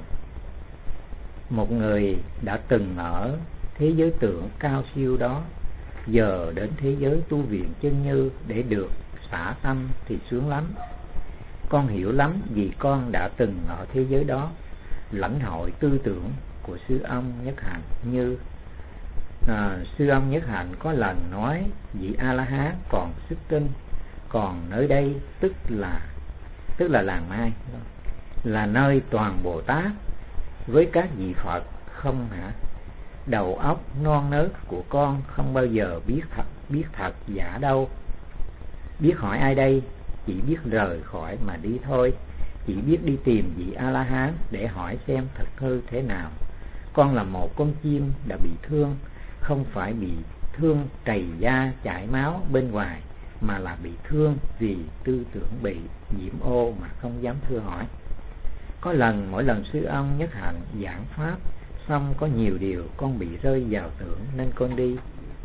một người đã từng ở thế giới tưởng cao siêu đó, giờ đến thế giới tu viện chân như để được xả tâm thì sướng lắm. Con hiểu lắm vì con đã từng ở thế giới đó, lãnh hội tư tưởng của sư ông Nhất Hạnh. Như à, sư ông Nhất Hạnh có lần nói vị A La Hán còn sức tinh, còn nơi đây tức là tức là làng Mai, là nơi toàn Bồ Tát, với các vị Phật không hả? Đầu óc non nớt của con không bao giờ biết thật, biết thật giả đâu. Biết hỏi ai đây? Chỉ biết rời khỏi mà đi thôi. Chỉ biết đi tìm vị A-la-hán để hỏi xem thật hư thế nào. Con là một con chim đã bị thương, không phải bị thương trầy da chảy máu bên ngoài, mà là bị thương vì tư tưởng bị nhiễm ô mà không dám thưa hỏi. Có lần mỗi lần sư ông nhất hạnh giảng pháp xong, có nhiều điều con bị rơi vào tưởng nên con đi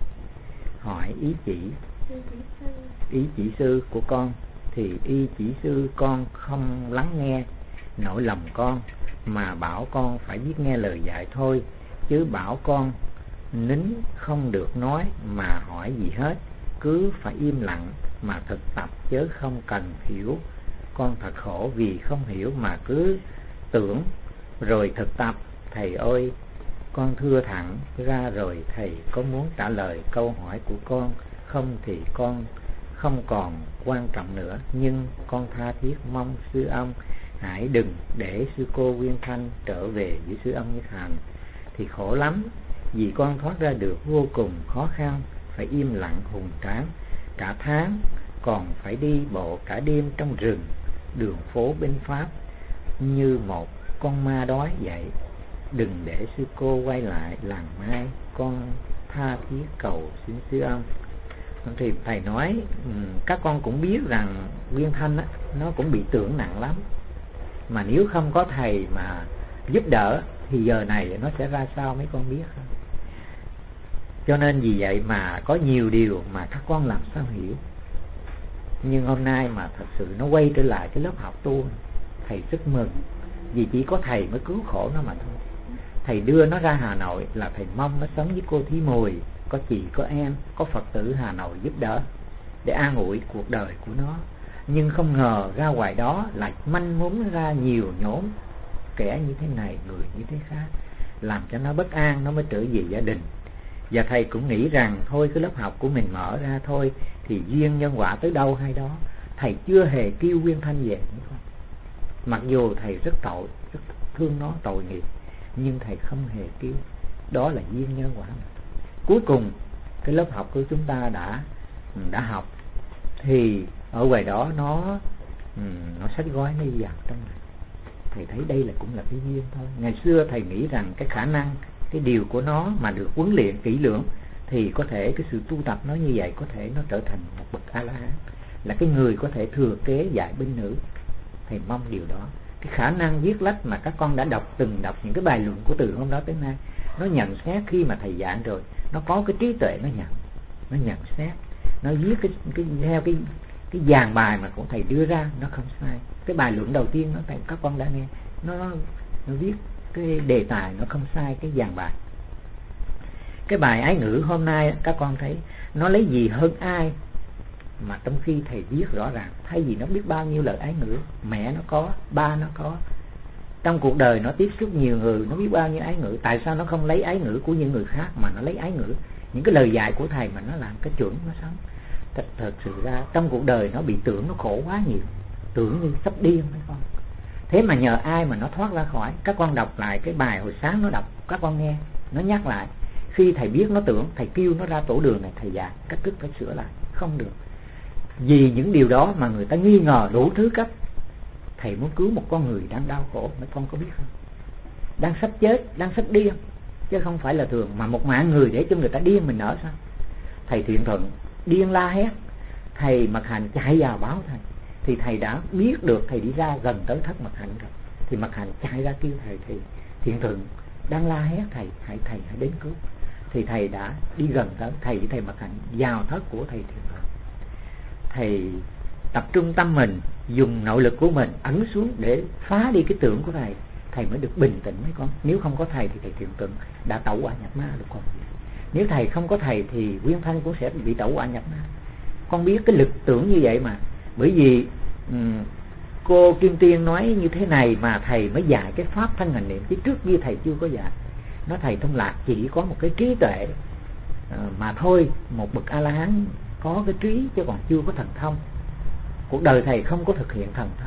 hỏi ý chỉ ý chỉ sư của con, thì y chỉ sư con không lắng nghe nỗi lòng con, mà bảo con phải biết nghe lời dạy thôi, chứ bảo con nín không được nói mà hỏi gì hết, cứ phải im lặng mà thực tập chứ không cần hiểu. Con thật khổ vì không hiểu mà cứ tưởng rồi thực tập. Thầy ơi, con thưa thẳng ra rồi, thầy có muốn trả lời câu hỏi của con không thì con không còn quan trọng nữa, nhưng con tha thiết mong sư ông hãy đừng để sư cô Nguyên Thanh trở về với sư ông Nhất Hạnh, thì khổ lắm, vì con thoát ra được vô cùng khó khăn, phải im lặng hùng tráng cả tháng, còn phải đi bộ cả đêm trong rừng, đường phố bên Pháp như một con ma đói vậy. Đừng để sư cô quay lại làng mai, con tha thiết cầu xin sư ông. Thì thầy nói các con cũng biết rằng Nguyên Thanh á, nó cũng bị tưởng nặng lắm, mà nếu không có thầy mà giúp đỡ thì giờ này nó sẽ ra sao mấy con biết không? Cho nên vì vậy mà có nhiều điều mà các con làm sao hiểu. Nhưng hôm nay mà thật sự nó quay trở lại cái lớp học tu, thầy rất mừng, vì chỉ có thầy mới cứu khổ nó mà thôi. Thầy đưa nó ra Hà Nội là thầy mong nó sống với cô Thí Mùi, có chị, có em, có Phật tử Hà Nội giúp đỡ để an ủi cuộc đời của nó. Nhưng không ngờ ra ngoài đó lại manh mún ra nhiều nhóm kẻ như thế này, người như thế khác, làm cho nó bất an, nó mới trở về gia đình. Và thầy cũng nghĩ rằng thôi cái lớp học của mình mở ra thôi, thì duyên nhân quả tới đâu hay đó. Thầy chưa hề kêu Nguyên Thanh về, mặc dù thầy rất tội, rất thương nó, tội nghiệp, nhưng thầy không hề kêu. Đó là duyên nhân quả. Cuối cùng cái lớp học của chúng ta đã đã học, thì ở ngoài đó nó nó xách gói nó đi vào trong này. Thầy thấy đây là cũng là cái duyên thôi. Ngày xưa thầy nghĩ rằng cái khả năng, cái điều của nó mà được huấn luyện kỹ lưỡng thì có thể cái sự tu tập nó như vậy có thể nó trở thành một bậc A-la-hán, là cái người có thể thừa kế dạy bên nữ. Thầy mong điều đó. Cái khả năng viết lách mà các con đã đọc, từng đọc những cái bài luận của từ hôm đó tới nay, nó nhận xét khi mà thầy giảng rồi, nó có cái trí tuệ, nó nhận nó nhận xét, nó viết cái, cái theo cái cái dàn bài mà của thầy đưa ra, nó không sai. Cái bài luận đầu tiên nó thầy các con đã nghe, nó nó viết cái đề tài nó không sai cái dàn bài. Cái bài ái ngữ hôm nay các con thấy nó lấy gì hơn ai, mà trong khi thầy viết rõ ràng, thay vì nó biết bao nhiêu lời ái ngữ, mẹ nó có, ba nó có, trong cuộc đời nó tiếp xúc nhiều người, nó biết bao nhiêu ái ngữ. Tại sao nó không lấy ái ngữ của những người khác mà nó lấy ái ngữ những cái lời dạy của thầy mà nó làm cái chuẩn nó sống? Thật, thật sự ra trong cuộc đời nó bị tưởng, nó khổ quá nhiều, tưởng như sắp điên mấy con. Thế mà nhờ ai mà nó thoát ra khỏi. Các con đọc lại cái bài hồi sáng nó đọc, các con nghe nó nhắc lại. Khi thầy biết nó tưởng, thầy kêu nó ra tổ đường này thầy dạy, cách thức phải sửa lại, không được. Vì những điều đó mà người ta nghi ngờ đủ thứ cách. Thầy muốn cứu một con người đang đau khổ, mấy con có biết không? Đang sắp chết, đang sắp điên, chứ không phải là thường. Mà một mạng người để cho người ta điên mình ở sao? Thầy Thiện Thuận điên la hét, thầy Mật Hạnh chạy vào báo thầy, thì thầy đã biết được, thầy đi ra gần tới thất Mật Hạnh rồi, thì Mật Hạnh chạy ra kêu thầy, thì Thiện Thuận đang la hét thầy, hãy thầy hãy đến cứu. Thì thầy đã đi gần tới, thầy với thầy Mật Hạnh vào thất của thầy Thiện Thuận. Thầy tập trung tâm mình, dùng nội lực của mình ấn xuống để phá đi cái tưởng của thầy, thầy mới được bình tĩnh mấy con. Nếu không có thầy thì thầy Thiện Thuận đã tẩu hỏa nhập ma được còn gì. Nếu thầy không có thầy thì Nguyên Thanh cũng sẽ bị tẩu hỏa nhập ma. Con biết cái lực tưởng như vậy mà. Bởi vì um, cô Kim Tiên nói như thế này mà thầy mới dạy cái pháp thân hành niệm, chứ trước kia thầy chưa có dạy. Nói thầy Thông Lạc chỉ có một cái trí tuệ uh, mà thôi. Một bậc A-la-hán có cái trí chứ còn chưa có thần thông. Cuộc đời thầy không có thực hiện thần thông,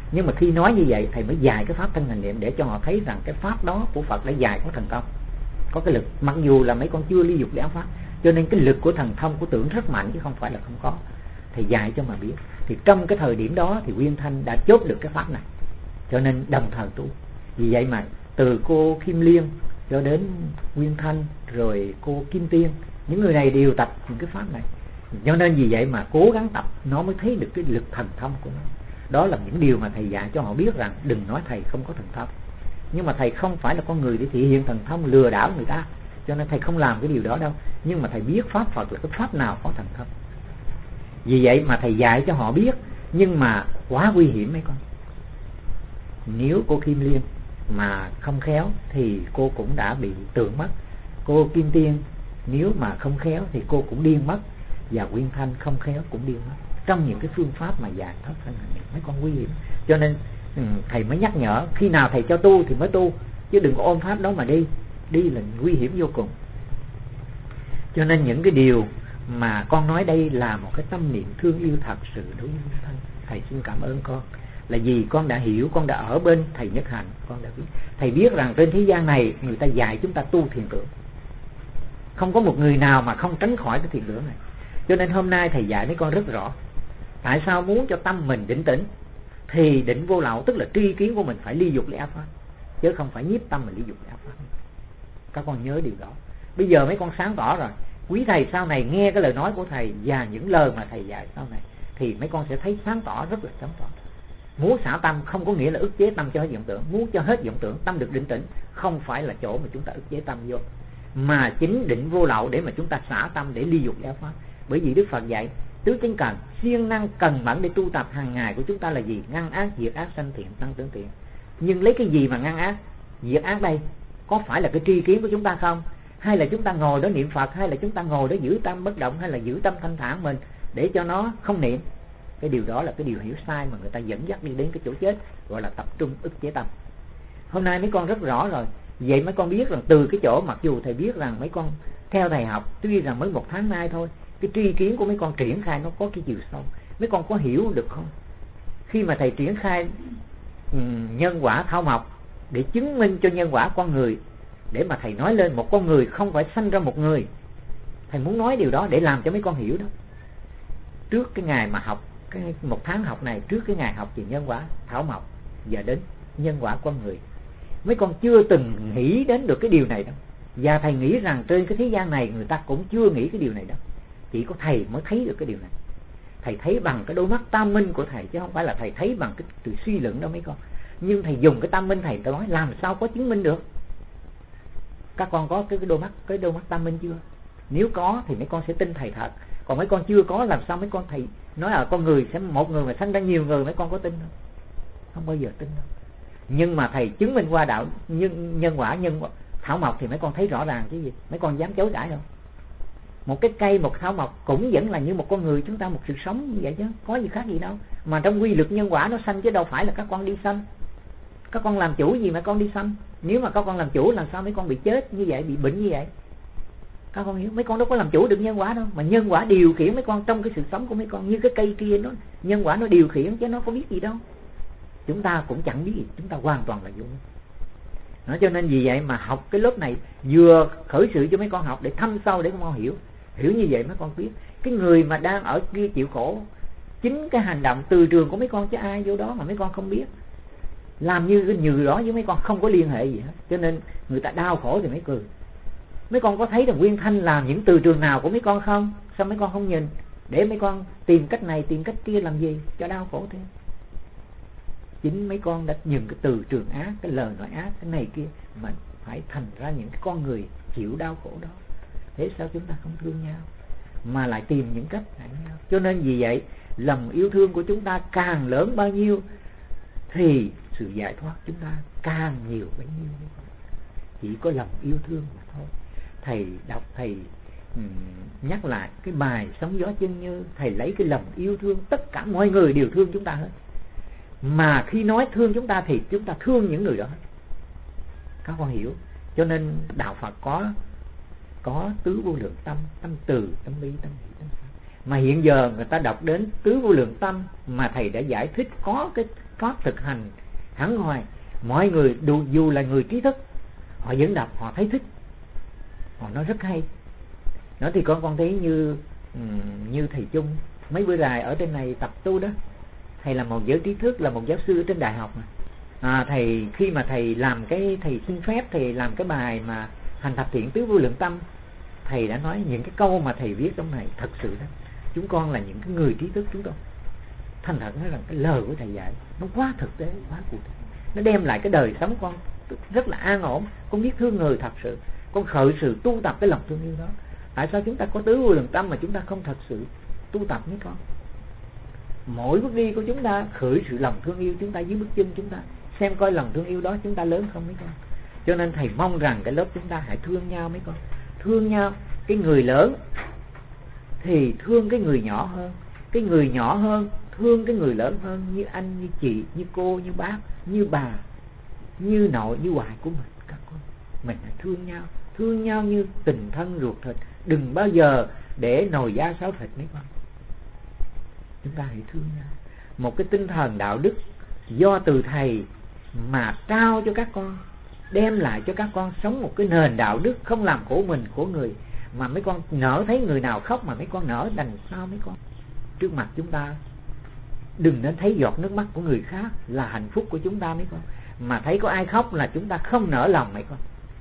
Nhưng mà khi nói như vậy thầy mới dạy cái pháp thân hành niệm để cho họ thấy rằng cái pháp đó của Phật đã dạy có thần thông, có cái lực, mặc dù là mấy con chưa ly dục giáo pháp, cho nên cái lực của thần thông của tưởng rất mạnh chứ không phải là không có. Thầy dạy cho mà biết. Thì trong cái thời điểm đó thì Nguyên Thanh đã chốt được cái pháp này, cho nên đồng thời tu. Vì vậy mà từ cô Kim Liên cho đến Nguyên Thanh rồi cô Kim Tiên, những người này đều tập những cái pháp này. Cho nên vì vậy mà cố gắng tập nó mới thấy được cái lực thần thông của nó. Đó là những điều mà thầy dạy cho họ biết rằng đừng nói thầy không có thần thông. Nhưng mà thầy không phải là con người để thể hiện thần thông lừa đảo người ta, cho nên thầy không làm cái điều đó đâu. Nhưng mà thầy biết pháp Phật là cái pháp nào có thần thông. Vì vậy mà thầy dạy cho họ biết, nhưng mà quá nguy hiểm mấy con. Nếu cô Kim Liên mà không khéo thì cô cũng đã bị tượng mất. Cô Kim Tiên nếu mà không khéo thì cô cũng điên mất. Và Nguyên Thanh không khéo cũng điên mất. Trong những cái phương pháp mà dạy thoát thân hành niệm mấy con nguy hiểm. Cho nên thầy mới nhắc nhở, khi nào thầy cho tu thì mới tu, chứ đừng có ôm pháp đó mà đi. Đi là nguy hiểm vô cùng. Cho nên những cái điều mà con nói đây là một cái tâm niệm thương yêu thật sự đối với Nguyên Thanh. Thầy xin cảm ơn con, là vì con đã hiểu, con đã ở bên thầy Nhất Hạnh, con đã biết. Thầy biết rằng trên thế gian này người ta dạy chúng ta tu thiền tưởng, không có một người nào mà không tránh khỏi cái thiền tưởng này. Cho nên hôm nay thầy dạy mấy con rất rõ. Tại sao muốn cho tâm mình định tĩnh thì định vô lậu, tức là tri kiến của mình phải ly dục ly ác pháp, chứ không phải nhiếp tâm mình ly dục ly ác pháp. Các con nhớ điều đó. Bây giờ mấy con sáng tỏ rồi. Quý thầy sau này nghe cái lời nói của thầy và những lời mà thầy dạy sau này thì mấy con sẽ thấy sáng tỏ, rất là sáng tỏ. Muốn xả tâm không có nghĩa là ức chế tâm cho hết vọng tưởng. Muốn cho hết vọng tưởng, tâm được định tĩnh, không phải là chỗ mà chúng ta ức chế tâm vô, mà chính định vô lậu để mà chúng ta xả tâm để ly dục ly ác pháp. Bởi vì Đức Phật dạy tứ chánh cần, siêng năng cần mẫn để tu tập hàng ngày của chúng ta là gì? Ngăn ác, diệt ác, sanh thiện, tăng trưởng thiện. Nhưng lấy cái gì mà ngăn ác, diệt ác đây? Có phải là cái tri kiến của chúng ta không? Hay là chúng ta ngồi đó niệm Phật, hay là chúng ta ngồi đó giữ tâm bất động, hay là giữ tâm thanh thản mình để cho nó không niệm? Cái điều đó là cái điều hiểu sai mà người ta dẫn dắt đi đến cái chỗ chết, gọi là tập trung ức chế tâm. Hôm nay mấy con rất rõ rồi. Vậy mấy con biết rằng từ cái chỗ, mặc dù thầy biết rằng mấy con theo thầy học, tuy rằng mới một tháng nay thôi, cái tri kiến của mấy con triển khai nó có cái chiều sâu. Mấy con có hiểu được không? Khi mà thầy triển khai um, nhân quả thảo mộc để chứng minh cho nhân quả con người, để mà thầy nói lên một con người không phải sanh ra một người, thầy muốn nói điều đó để làm cho mấy con hiểu đó. Trước cái ngày mà học cái một tháng học này, trước cái ngày học về nhân quả thảo mộc và đến nhân quả con người, mấy con chưa từng nghĩ đến được cái điều này đâu. Và thầy nghĩ rằng trên cái thế gian này người ta cũng chưa nghĩ cái điều này đâu. Chỉ có thầy mới thấy được cái điều này. Thầy thấy bằng cái đôi mắt tam minh của thầy, chứ không phải là thầy thấy bằng cái từ suy luận đâu mấy con. Nhưng thầy dùng cái tam minh, thầy nói làm sao có chứng minh được. Các con có cái đôi mắt cái đôi mắt tam minh chưa? Nếu có thì mấy con sẽ tin thầy thật. Còn mấy con chưa có, làm sao mấy con thầy nói là con người sẽ một người mà sanh ra nhiều người, mấy con có tin không? Không bao giờ tin đâu. Nhưng mà thầy chứng minh qua đạo nhân, nhân quả nhân thảo mộc thì mấy con thấy rõ ràng chứ gì. Mấy con dám chối cãi đâu. Một cái cây, một thảo mộc cũng vẫn là như một con người chúng ta, một sự sống như vậy chứ có gì khác gì đâu. Mà trong quy luật nhân quả nó sanh chứ đâu phải là các con đi sanh. Các con làm chủ gì mà con đi sanh? Nếu mà các con làm chủ làm sao mấy con bị chết như vậy, bị bệnh như vậy? Các con hiểu, mấy con đâu có làm chủ được nhân quả đâu. Mà nhân quả điều khiển mấy con trong cái sự sống của mấy con. Như cái cây kia nó, nhân quả nó điều khiển chứ nó có biết gì đâu. Chúng ta cũng chẳng biết gì, chúng ta hoàn toàn là vô. Nó cho nên vì vậy mà học cái lớp này vừa khởi sự cho mấy con học để thâm sâu để các con hiểu. Hiểu như vậy mấy con biết cái người mà đang ở kia chịu khổ, chính cái hành động từ trường của mấy con chứ ai vô đó mà mấy con không biết. Làm như cái nhừ đó với mấy con không có liên hệ gì hết. Cho nên người ta đau khổ thì mấy cười. Mấy con có thấy rằng Nguyên Thanh làm những từ trường nào của mấy con không? Sao mấy con không nhìn? Để mấy con tìm cách này tìm cách kia làm gì cho đau khổ thêm? Chính mấy con đã nhìn cái từ trường ác, cái lời nói ác, cái này kia mà phải thành ra những cái con người chịu đau khổ đó. Thế sao chúng ta không thương nhau mà lại tìm những cách hại nhau? Cho nên vì vậy lòng yêu thương của chúng ta càng lớn bao nhiêu thì sự giải thoát chúng ta càng nhiều bấy nhiêu. Chỉ có lòng yêu thương mà thôi. Thầy đọc, thầy um, nhắc lại cái bài Sóng Gió Chân Như, thầy lấy cái lòng yêu thương, tất cả mọi người đều thương chúng ta hết. Mà khi nói thương chúng ta thì chúng ta thương những người đó. Các con hiểu. Cho nên đạo Phật có có tứ vô lượng tâm, tâm từ, tâm bi, tâm hỷ, tâm pháp. Mà hiện giờ người ta đọc đến tứ vô lượng tâm mà thầy đã giải thích có cái pháp thực hành hẳn hoài. Mọi người dù, dù là người trí thức, họ vẫn đọc, họ thấy thích, họ nói rất hay. Nói thì con con thấy như như thầy Chung mấy bữa dài ở trên này tập tu đó, thầy là một giới trí thức, là một giáo sư ở trên đại học mà. À, thầy khi mà thầy làm cái thầy xin phép thầy làm cái bài mà hành thập thiện tứ vô lượng tâm, thầy đã nói những cái câu mà thầy viết trong này thật sự đó, chúng con là những cái người trí thức, chúng con thành thật nói rằng cái lời của thầy dạy nó quá thực tế, quá cụ thể, nó đem lại cái đời sống con rất là an ổn. Con biết thương người thật sự, con khởi sự tu tập cái lòng thương yêu đó. Tại sao chúng ta có tứ vô lượng tâm mà chúng ta không thật sự tu tập mấy con? Mỗi bước đi của chúng ta khởi sự lòng thương yêu chúng ta dưới bước chân chúng ta, xem coi lòng thương yêu đó chúng ta lớn không mấy con. Cho nên thầy mong rằng cái lớp chúng ta hãy thương nhau mấy con, thương nhau. Cái người lớn thì thương cái người nhỏ hơn, cái người nhỏ hơn thương cái người lớn hơn, như anh, như chị, như cô, như bác, như bà, như nội, như ngoại của mình. Các con, mình hãy thương nhau, thương nhau như tình thân ruột thịt, đừng bao giờ để nồi da sáo thịt mấy con. Chúng ta hãy thương nhau. Một cái tinh thần đạo đức do từ thầy mà trao cho các con, đem lại cho các con sống một cái nền đạo đức không làm khổ mình khổ người. Mà mấy con nỡ thấy người nào khóc mà mấy con nỡ đành sao mấy con? Trước mặt chúng ta đừng nên thấy giọt nước mắt của người khác là hạnh phúc của chúng ta mấy con, mà thấy có ai khóc là chúng ta không nỡ lòng mấy con.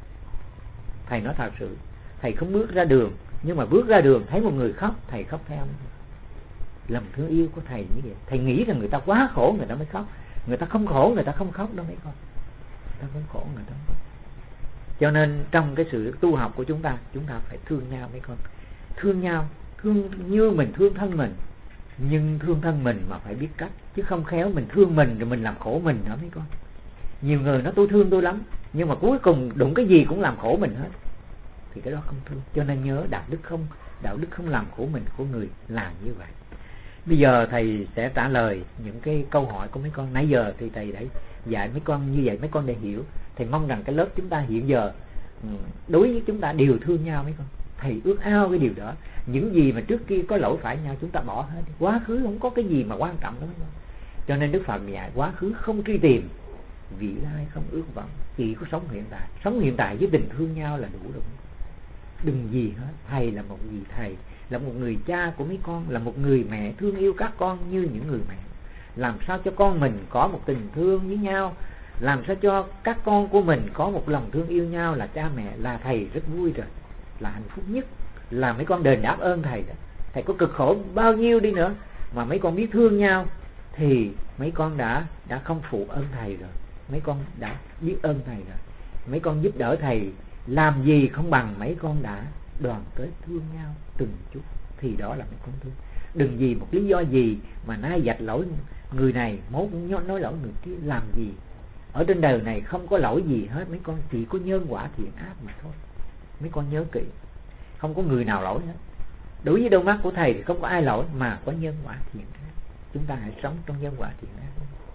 Thầy nói thật sự, thầy không bước ra đường, nhưng mà bước ra đường thấy một người khóc, thầy khóc theo. Lòng thương yêu của thầy như vậy. Thầy nghĩ rằng người ta quá khổ người ta mới khóc, người ta không khổ người ta không khóc đâu mấy con. Người ta không khổ người ta không khóc. Cho nên trong cái sự tu học của chúng ta, chúng ta phải thương nhau mấy con. Thương nhau, thương như mình thương thân mình, nhưng thương thân mình mà phải biết cách, chứ không khéo mình thương mình rồi mình làm khổ mình nữa mấy con. Nhiều người nói tôi thương tôi lắm, nhưng mà cuối cùng đụng cái gì cũng làm khổ mình hết, thì cái đó không thương. Cho nên nhớ đạo đức không, đạo đức không làm khổ mình khổ người, làm như vậy. Bây giờ thầy sẽ trả lời những cái câu hỏi của mấy con. Nãy giờ thì thầy đã dạy mấy con như vậy, mấy con để hiểu. Thầy mong rằng cái lớp chúng ta hiện giờ đối với chúng ta đều thương nhau mấy con. Thầy ước ao cái điều đó. Những gì mà trước kia có lỗi phải nhau chúng ta bỏ hết. Quá khứ không có cái gì mà quan trọng đó mấy con. Cho nên Đức Phật dạy quá khứ không truy tìm, vị lai không ước vọng, chỉ có sống hiện tại. Sống hiện tại với tình thương nhau là đủ rồi. Đừng gì hết. Thầy là một vị thầy, là một người cha của mấy con, là một người mẹ thương yêu các con như những người mẹ. Làm sao cho con mình có một tình thương với nhau, làm sao cho các con của mình có một lòng thương yêu nhau là cha mẹ, là thầy rất vui rồi, là hạnh phúc nhất, là mấy con đền đáp ơn thầy đó. Thầy có cực khổ bao nhiêu đi nữa mà mấy con biết thương nhau thì mấy con đã đã không phụ ơn thầy rồi, mấy con đã biết ơn thầy rồi. Mấy con giúp đỡ thầy làm gì không bằng mấy con đã đoàn kết thương nhau từng chút, thì đó là mấy con thương. Đừng vì một lý do gì mà nay dạch lỗi người này, mốt nói lỗi người kia, làm gì. Ở trên đời này không có lỗi gì hết mấy con, chỉ có nhân quả thiện ác mà thôi. Mấy con nhớ kỹ, không có người nào lỗi hết. Đối với đôi mắt của thầy thì không có ai lỗi, mà có nhân quả thiện ác. Chúng ta hãy sống trong nhân quả thiện ác.